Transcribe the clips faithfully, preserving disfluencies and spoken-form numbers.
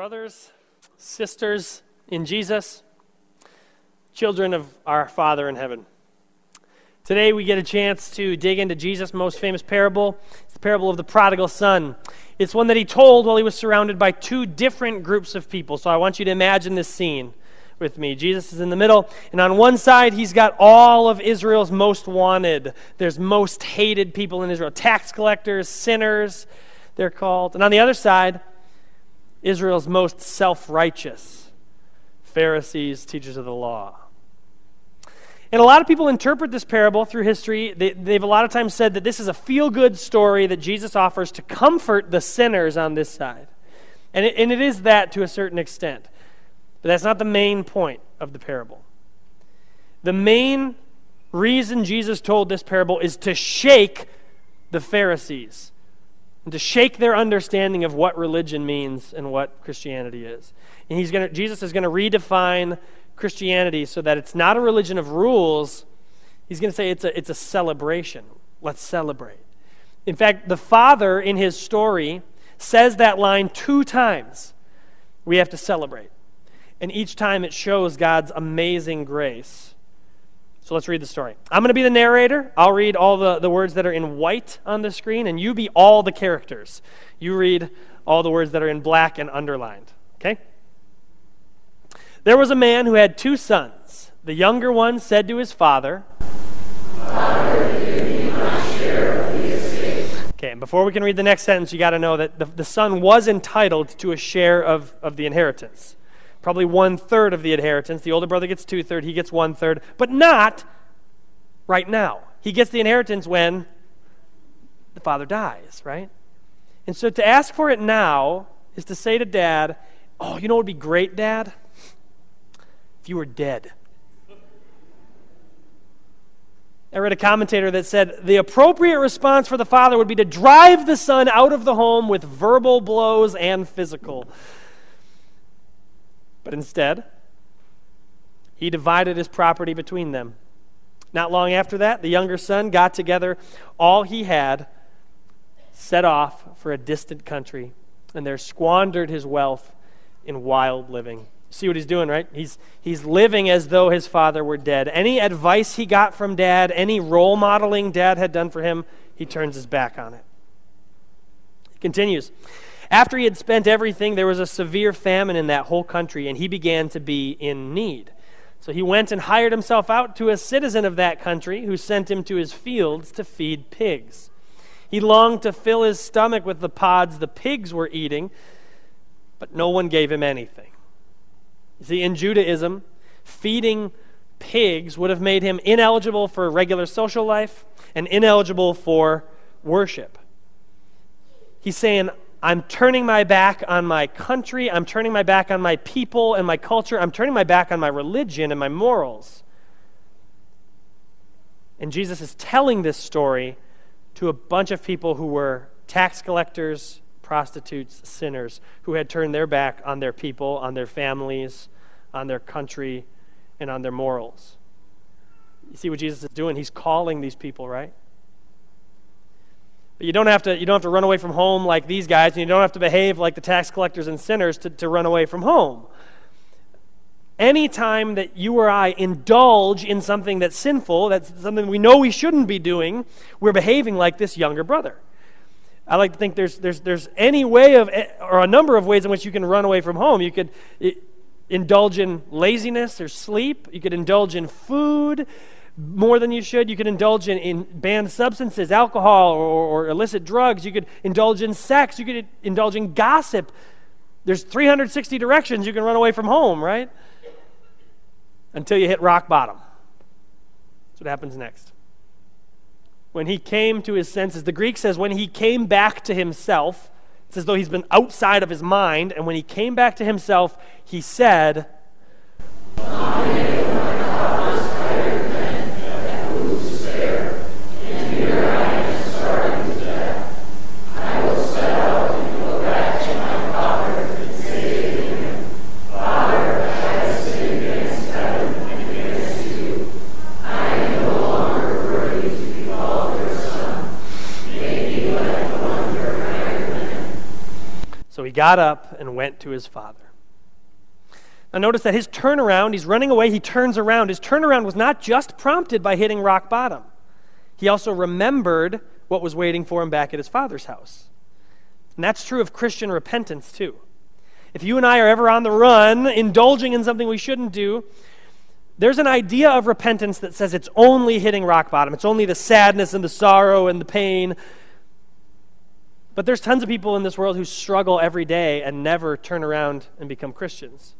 brothers, sisters in Jesus, children of our Father in heaven. Today we get a chance to dig into Jesus' most famous parable. It's the parable of the prodigal son. It's one that he told while he was surrounded by two different groups of people. So I want you to imagine this scene with me. Jesus is in the middle, and on one side he's got all of Israel's most wanted. There's most hated people in Israel. Tax collectors, sinners, they're called. And on the other side, Israel's most self-righteous, Pharisees, teachers of the law. And a lot of people interpret this parable through history. They, they've a lot of times said that this is a feel-good story that Jesus offers to comfort the sinners on this side. And it, and it is that to a certain extent. But that's not the main point of the parable. The main reason Jesus told this parable is to shake the Pharisees and to shake their understanding of what religion means and what Christianity is. And he's going to, Jesus is going to redefine Christianity so that it's not a religion of rules. He's going to say it's a, it's a celebration. Let's celebrate. In fact, the Father in his story says that line two times. We have to celebrate. And each time it shows God's amazing grace. So let's read the story. I'm going to be the narrator. I'll read all the, the words that are in white on the screen, and you be all the characters. You read all the words that are in black and underlined. Okay? There was a man who had two sons. The younger one said to his father, "Father, give me my share of the estate." Okay, and before we can read the next sentence, you got to know that the, the son was entitled to a share of, of the inheritance. Probably one-third of the inheritance. The older brother gets two-thirds, he gets one-third, but not right now. He gets the inheritance when the father dies, right? And so to ask for it now is to say to dad, "Oh, you know what would be great, Dad? If you were dead." I read a commentator that said the appropriate response for the father would be to drive the son out of the home with verbal blows and physical. But instead, he divided his property between them. Not long after that, the younger son got together all he had, set off for a distant country, and there squandered his wealth in wild living. See what he's doing, right? He's he's living as though his father were dead. Any advice he got from dad, any role modeling dad had done for him, he turns his back on it. He continues. After he had spent everything, there was a severe famine in that whole country, and he began to be in need. So he went and hired himself out to a citizen of that country who sent him to his fields to feed pigs. He longed to fill his stomach with the pods the pigs were eating, but no one gave him anything. You see, in Judaism, feeding pigs would have made him ineligible for regular social life and ineligible for worship. He's saying, I'm turning my back on my country, I'm turning my back on my people and my culture, I'm turning my back on my religion and my morals. And Jesus is telling this story to a bunch of people who were tax collectors, prostitutes, sinners, who had turned their back on their people, on their families, on their country, and on their morals. You see what Jesus is doing? He's calling these people, right? But you don't have to you don't have to run away from home like these guys, and you don't have to behave like the tax collectors and sinners to, to run away from home. Anytime that you or I indulge in something that's sinful, that's something we know we shouldn't be doing, we're behaving like this younger brother. I like to think there's there's there's any way of, or a number of ways in which you can run away from home. You could indulge in laziness or sleep. You could indulge in food more than you should. You could indulge in, in banned substances, alcohol, or, or illicit drugs. You could indulge in sex. You could indulge in gossip. There's three hundred sixty directions you can run away from home, right? Until you hit rock bottom. That's what happens next. When he came to his senses, the Greek says when he came back to himself, it's as though he's been outside of his mind, and when he came back to himself, he said, got up and went to his father. Now notice that his turnaround, he's running away, he turns around. His turnaround was not just prompted by hitting rock bottom. He also remembered what was waiting for him back at his father's house. And that's true of Christian repentance too. If you and I are ever on the run, indulging in something we shouldn't do, there's an idea of repentance that says it's only hitting rock bottom. It's only the sadness and the sorrow and the pain. But there's tons of people in this world who struggle every day and never turn around and become Christians.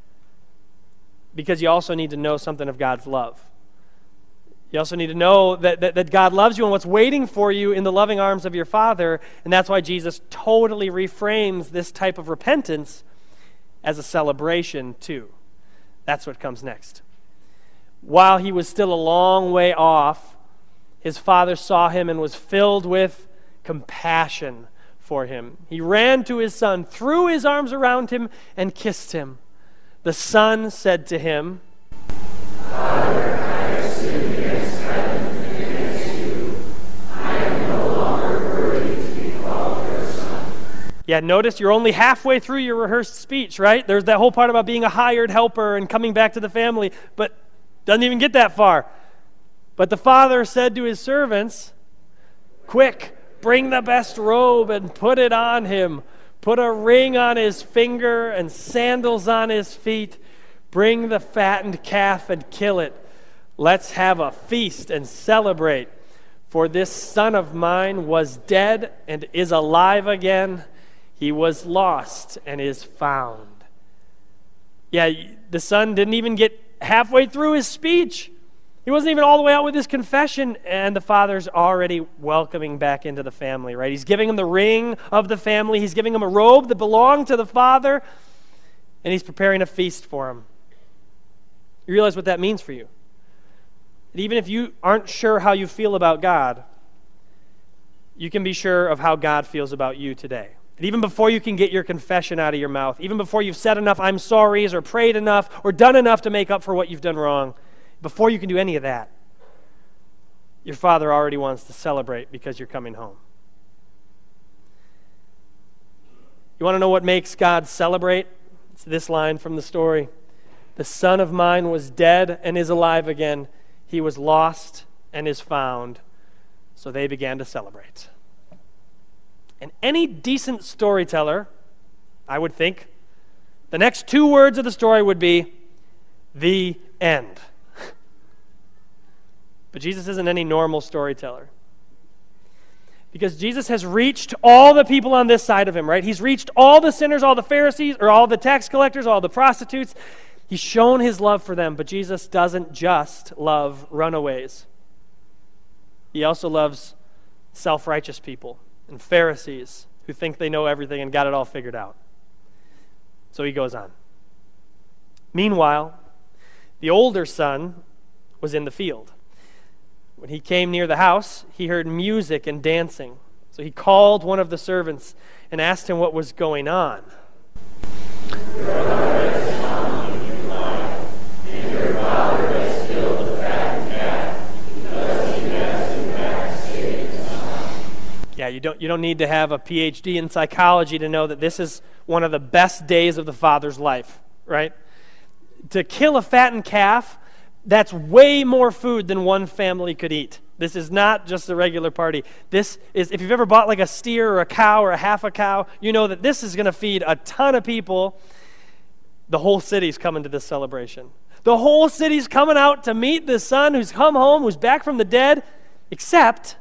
Because you also need to know something of God's love. You also need to know that, that, that God loves you and what's waiting for you in the loving arms of your Father. And that's why Jesus totally reframes this type of repentance as a celebration too. That's what comes next. While he was still a long way off, his father saw him and was filled with compassion for him. He ran to his son, threw his arms around him, and kissed him. The son said to him, "Father, I have sinned against heaven and against you. I am no longer worthy to be called your son." Yeah, notice you're only halfway through your rehearsed speech, right? There's that whole part about being a hired helper and coming back to the family, but doesn't even get that far. But the father said to his servants, "Quick, bring the best robe and put it on him. Put a ring on his finger and sandals on his feet. Bring the fattened calf and kill it. Let's have a feast and celebrate. For this son of mine was dead and is alive again. He was lost and is found." Yeah, the son didn't even get halfway through his speech. He wasn't even all the way out with his confession, and the father's already welcoming back into the family, right? He's giving him the ring of the family. He's giving him a robe that belonged to the father, and he's preparing a feast for him. You realize what that means for you? And even if you aren't sure how you feel about God, you can be sure of how God feels about you today. And even before you can get your confession out of your mouth, even before you've said enough "I'm sorry's" or prayed enough or done enough to make up for what you've done wrong, before you can do any of that, your Father already wants to celebrate because you're coming home. You want to know what makes God celebrate? It's this line from the story. "The son of mine was dead and is alive again. He was lost and is found." So they began to celebrate. And any decent storyteller, I would think, the next two words of the story would be, "the end." But Jesus isn't any normal storyteller. Because Jesus has reached all the people on this side of him, right? He's reached all the sinners, all the Pharisees, or all the tax collectors, all the prostitutes. He's shown his love for them, but Jesus doesn't just love runaways. He also loves self-righteous people and Pharisees who think they know everything and got it all figured out. So he goes on. Meanwhile, the older son was in the field. When he came near the house, he heard music and dancing. So he called one of the servants and asked him what was going on. "Your mother has come in your life, and your father has killed the fattened calf, because he has come back to save his son." Yeah, you don't, you don't need to have a P H D in psychology to know that this is one of the best days of the father's life, right? To kill a fattened calf, that's way more food than one family could eat. This is not just a regular party. This is, if you've ever bought like a steer or a cow or a half a cow, you know that this is going to feed a ton of people. The whole city's coming to this celebration. The whole city's coming out to meet the son who's come home, who's back from the dead, except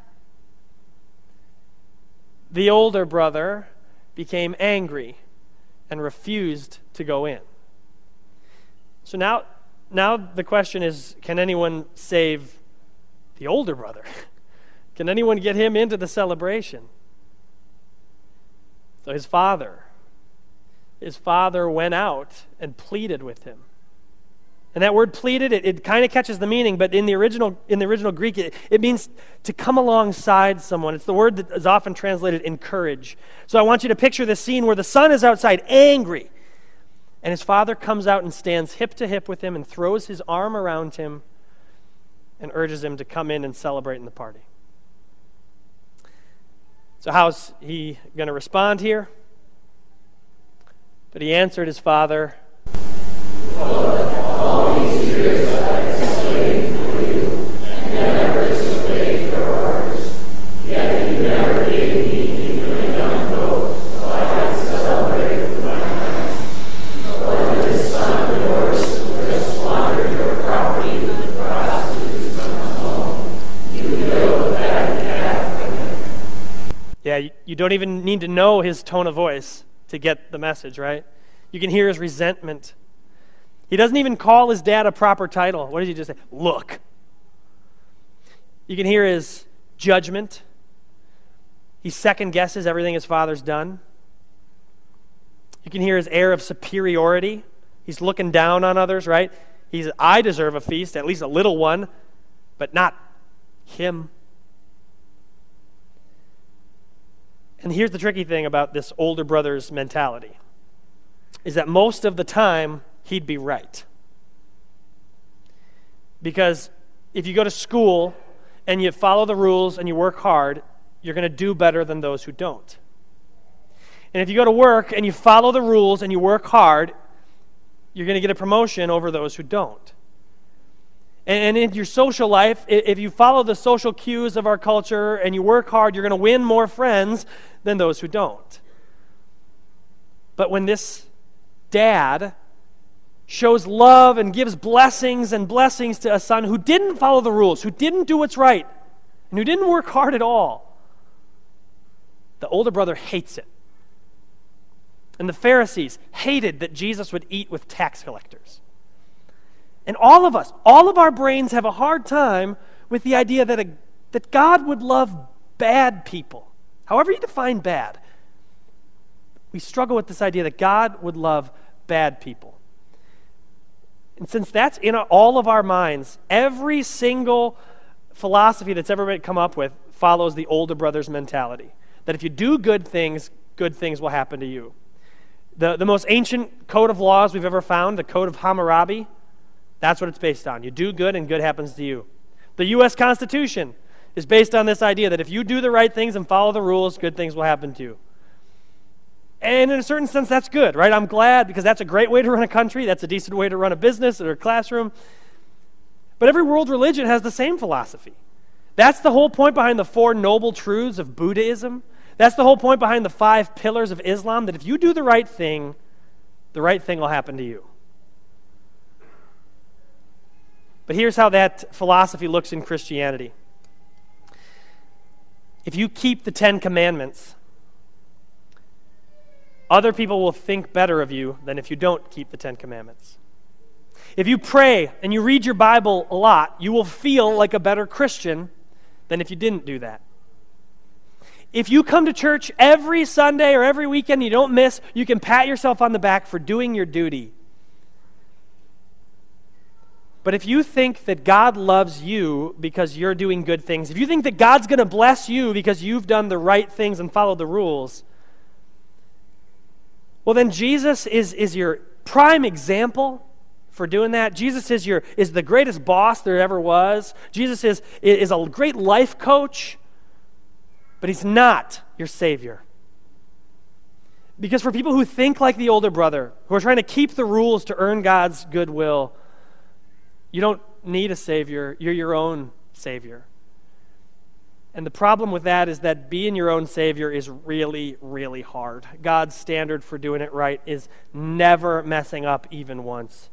the older brother became angry and refused to go in. So now, now the question is, can anyone save the older brother? Can anyone get him into the celebration? So his father, his father went out and pleaded with him. And that word pleaded, it, it kind of catches the meaning, but in the original in the original Greek, it, it means to come alongside someone. It's the word that is often translated encourage. So I want you to picture this scene where the son is outside, angry, and his father comes out and stands hip to hip with him and throws his arm around him and urges him to come in and celebrate in the party. So how's he going to respond here? But he answered his father, Lord, all these years I have slaved for you, and never disobeyed your orders. Yet you never gave me even a young goat, so I had to celebrate with my friends. But this son of yours, who has squandered your property with prostitutes from his home, you killed a fatted calf for him. Yeah, you, you don't even need to know his tone of voice to get the message, right? You can hear his resentment. He doesn't even call his dad a proper title. What does he just say? Look. You can hear his judgment. He second guesses everything his father's done. You can hear his air of superiority. He's looking down on others, right? He's, I deserve a feast, at least a little one, but not him. And here's the tricky thing about this older brother's mentality, is that most of the time, he'd be right. Because if you go to school and you follow the rules and you work hard, you're going to do better than those who don't. And if you go to work and you follow the rules and you work hard, you're going to get a promotion over those who don't. And in your social life, if you follow the social cues of our culture and you work hard, you're going to win more friends than those who don't. But when this dad shows love and gives blessings and blessings to a son who didn't follow the rules, who didn't do what's right, and who didn't work hard at all, the older brother hates it. And the Pharisees hated that Jesus would eat with tax collectors. And all of us, all of our brains have a hard time with the idea that, a, that God would love bad people. However you define bad, we struggle with this idea that God would love bad people. And since that's in all of our minds, every single philosophy that's ever been come up with follows the older brother's mentality. That if you do good things, good things will happen to you. The, the most ancient code of laws we've ever found, the Code of Hammurabi, that's what it's based on. You do good and good happens to you. The U S Constitution is based on this idea that if you do the right things and follow the rules, good things will happen to you. And in a certain sense, that's good, right? I'm glad, because that's a great way to run a country. That's a decent way to run a business or a classroom. But every world religion has the same philosophy. That's the whole point behind the Four Noble Truths of Buddhism. That's the whole point behind the five pillars of Islam, that if you do the right thing, the right thing will happen to you. But here's how that philosophy looks in Christianity. If you keep the Ten Commandments, other people will think better of you than if you don't keep the Ten Commandments. If you pray and you read your Bible a lot, you will feel like a better Christian than if you didn't do that. If you come to church every Sunday or every weekend and you don't miss, you can pat yourself on the back for doing your duty. But if you think that God loves you because you're doing good things, if you think that God's going to bless you because you've done the right things and followed the rules, well, then Jesus is, is your prime example for doing that. Jesus is your is the greatest boss there ever was. Jesus is, is a great life coach, but he's not your Savior. Because for people who think like the older brother, who are trying to keep the rules to earn God's goodwill, you don't need a Savior. You're your own Savior. And the problem with that is that being your own Savior is really, really hard. God's standard for doing it right is never messing up even once.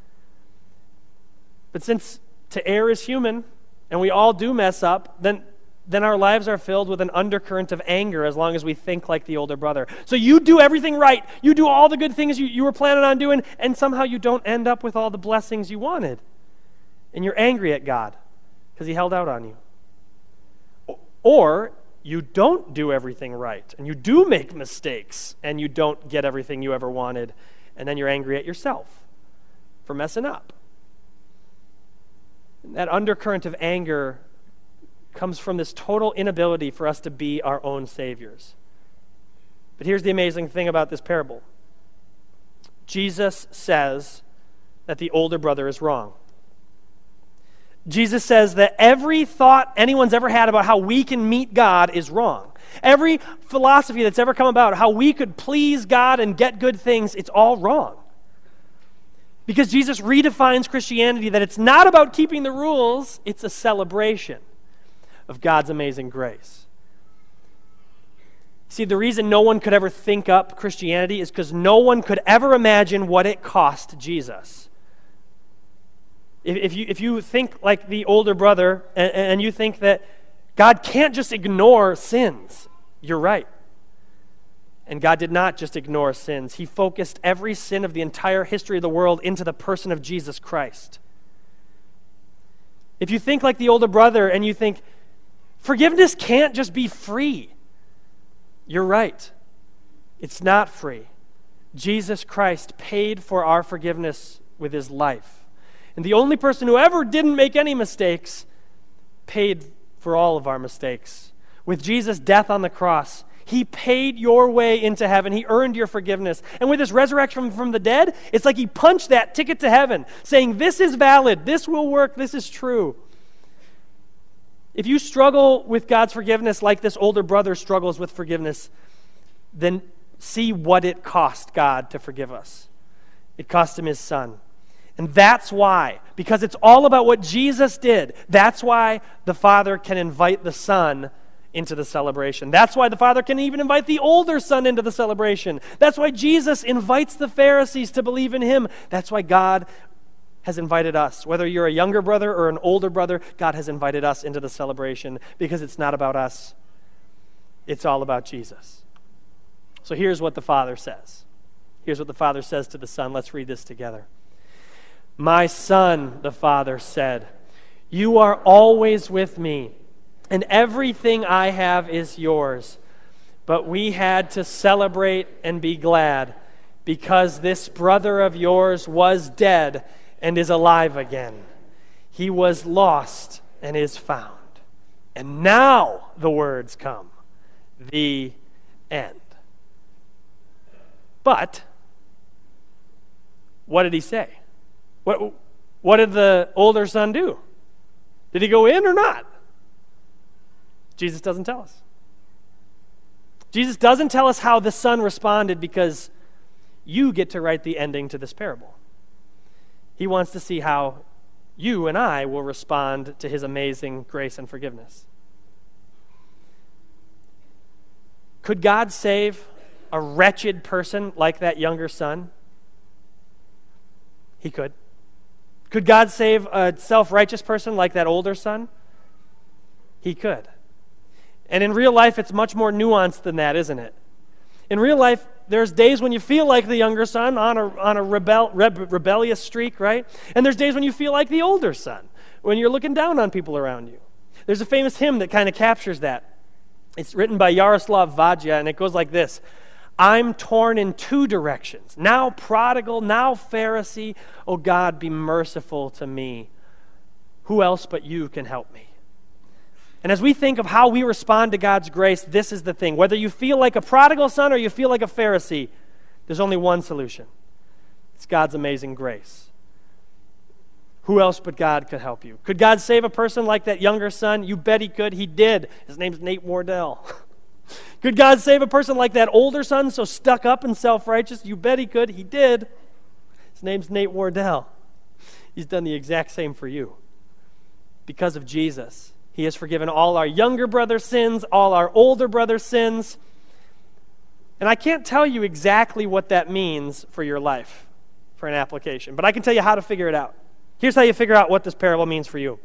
But since to err is human, and we all do mess up, then, then our lives are filled with an undercurrent of anger as long as we think like the older brother. So you do everything right. You do all the good things you, you were planning on doing, and somehow you don't end up with all the blessings you wanted. And you're angry at God because he held out on you. Or you don't do everything right, and you do make mistakes, and you don't get everything you ever wanted, and then you're angry at yourself for messing up. And that undercurrent of anger comes from this total inability for us to be our own saviors. But here's the amazing thing about this parable. Jesus says that the older brother is wrong. Jesus says that every thought anyone's ever had about how we can meet God is wrong. Every philosophy that's ever come about, how we could please God and get good things, it's all wrong. Because Jesus redefines Christianity that it's not about keeping the rules, it's a celebration of God's amazing grace. See, the reason no one could ever think up Christianity is because no one could ever imagine what it cost Jesus. If, if, you, if you think like the older brother and, and you think that God can't just ignore sins, you're right. And God did not just ignore sins. He focused every sin of the entire history of the world into the person of Jesus Christ. If you think like the older brother and you think, forgiveness can't just be free, you're right. It's not free. Jesus Christ paid for our forgiveness with his life. And the only person who ever didn't make any mistakes paid for all of our mistakes. With Jesus' death on the cross, he paid your way into heaven. He earned your forgiveness. And with his resurrection from the dead, it's like he punched that ticket to heaven, saying, this is valid, this will work, this is true. If you struggle with God's forgiveness like this older brother struggles with forgiveness, then see what it cost God to forgive us. It cost him his son. And that's why, because it's all about what Jesus did, that's why the Father can invite the Son into the celebration. That's why the Father can even invite the older son into the celebration. That's why Jesus invites the Pharisees to believe in him. That's why God has invited us. Whether you're a younger brother or an older brother, God has invited us into the celebration because it's not about us. It's all about Jesus. So here's what the Father says. Here's what the Father says to the Son. Let's read this together. My Son, the Father said, you are always with me, and everything I have is yours. But we had to celebrate and be glad because this brother of yours was dead and is alive again. He was lost and is found. And now the words come, the end. But what did he say? What, what did the older son do? Did he go in or not? Jesus doesn't tell us. Jesus doesn't tell us how the son responded because you get to write the ending to this parable. He wants to see how you and I will respond to his amazing grace and forgiveness. Could God save a wretched person like that younger son? He could. Could God save a self-righteous person like that older son? He could. And in real life, it's much more nuanced than that, isn't it? In real life, there's days when you feel like the younger son on a, on a rebel, rebe- rebellious streak, right? And there's days when you feel like the older son, when you're looking down on people around you. There's a famous hymn that kind of captures that. It's written by Yaroslav Vadja, and it goes like this. I'm torn in two directions, now prodigal, now Pharisee. Oh God, be merciful to me. Who else but you can help me? And as we think of how we respond to God's grace, this is the thing. Whether you feel like a prodigal son or you feel like a Pharisee, there's only one solution. It's God's amazing grace. Who else but God could help you? Could God save a person like that younger son? You bet he could. He did. His name's Nate Wardell. Could God save a person like that older son, so stuck up and self-righteous? You bet he could. He did. His name's Nate Wardell. He's done the exact same for you. Because of Jesus, he has forgiven all our younger brother's sins, all our older brother's sins. And I can't tell you exactly what that means for your life, for an application, but I can tell you how to figure it out. Here's how you figure out what this parable means for you.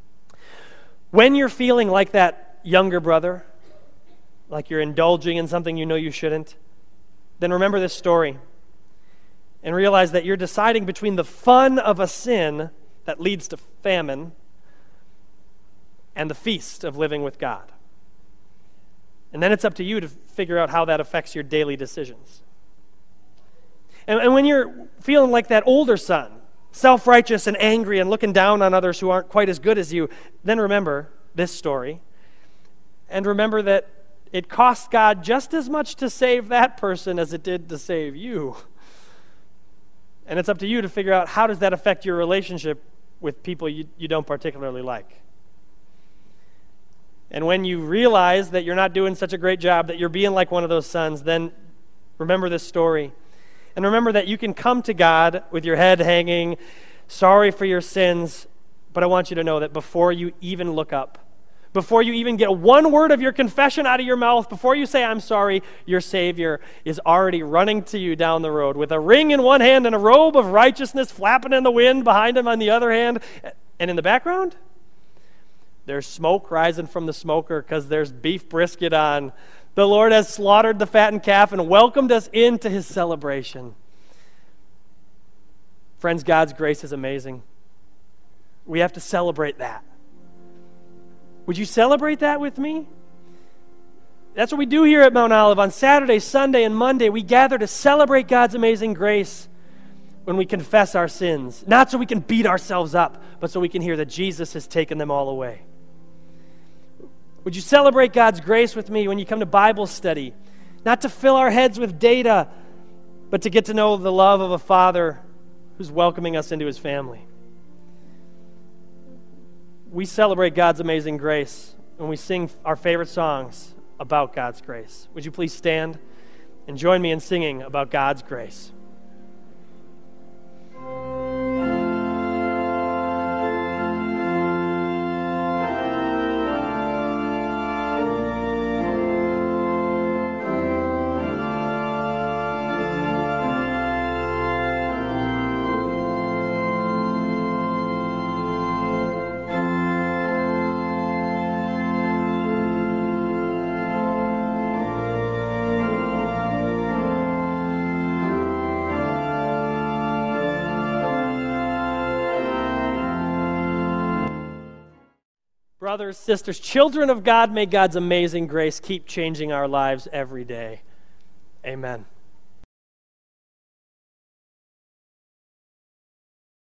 When you're feeling like that younger brother, like you're indulging in something you know you shouldn't, then remember this story and realize that you're deciding between the fun of a sin that leads to famine and the feast of living with God. And then it's up to you to figure out how that affects your daily decisions. And, and when you're feeling like that older son, self-righteous and angry and looking down on others who aren't quite as good as you, then remember this story. And remember that it cost God just as much to save that person as it did to save you. And it's up to you to figure out how does that affect your relationship with people you, you don't particularly like. And when you realize that you're not doing such a great job, that you're being like one of those sons, then remember this story. And remember that you can come to God with your head hanging, sorry for your sins, but I want you to know that before you even look up, before you even get one word of your confession out of your mouth, before you say, I'm sorry, your Savior is already running to you down the road with a ring in one hand and a robe of righteousness flapping in the wind behind him on the other hand. And in the background, there's smoke rising from the smoker because there's beef brisket on. The Lord has slaughtered the fattened calf and welcomed us into his celebration. Friends, God's grace is amazing. We have to celebrate that. Would you celebrate that with me? That's what we do here at Mount Olive on Saturday, Sunday, and Monday. We gather to celebrate God's amazing grace when we confess our sins. Not so we can beat ourselves up, but so we can hear that Jesus has taken them all away. Would you celebrate God's grace with me when you come to Bible study? Not to fill our heads with data, but to get to know the love of a Father who's welcoming us into his family. We celebrate God's amazing grace when we sing our favorite songs about God's grace. Would you please stand and join me in singing about God's grace? Brothers, sisters, children of God, may God's amazing grace keep changing our lives every day. Amen.